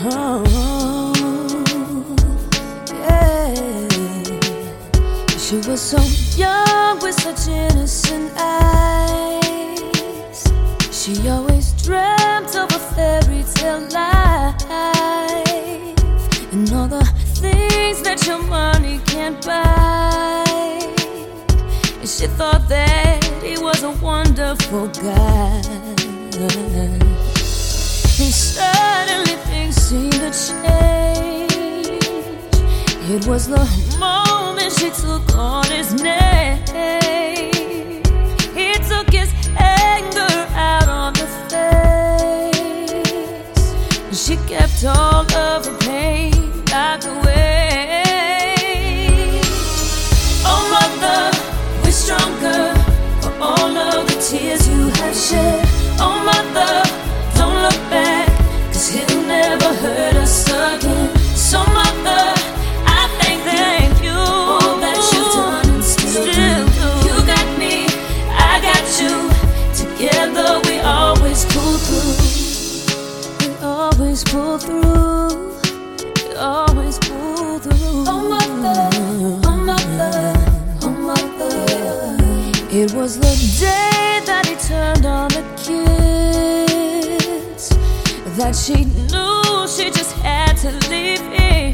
Oh, yeah. She was so young with such innocent eyes. She always dreamt of a fairy tale life and all the things that your money can't buy. And she thought that he was a wonderful guy. And suddenly things seemed to change. It was the moment she took on his name. He took his anger out on the face, and she kept all of her pain locked away. Oh mother, we're stronger for all of the tears you have shed. Oh mother, don't look back, 'cause he'll never hurt us again. So mother, I thank you all that you've done and still do. You got me, I got you. Together we always pull through. We always pull through. We always pull through. Oh mother, oh mother, oh mother. It was the day that he turned on the kids that she knew she just had to leave him.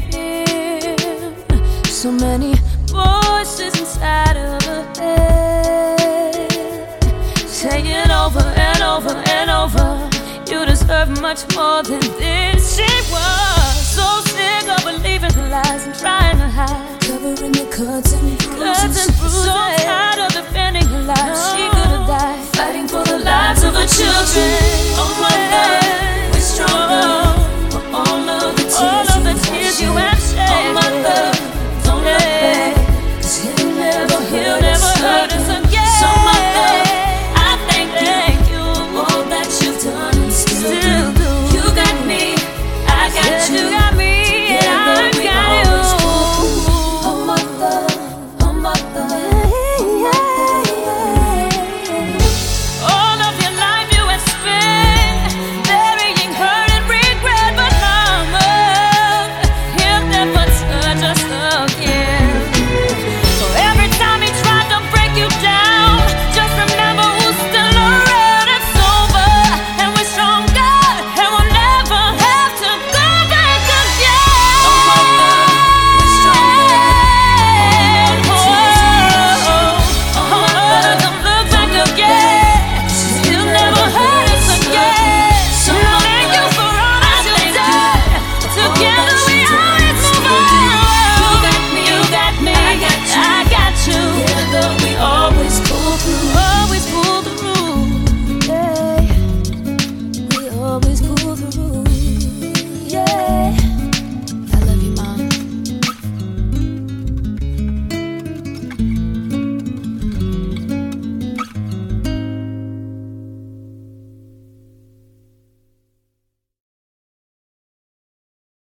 So many voices inside of her head saying over and over and over, you deserve much more than this. She was so sick of believing the lies and trying to hide, covering the cuts and bruises. So tired of defending her life, she could have died fighting for the lives of her children. Oh mother,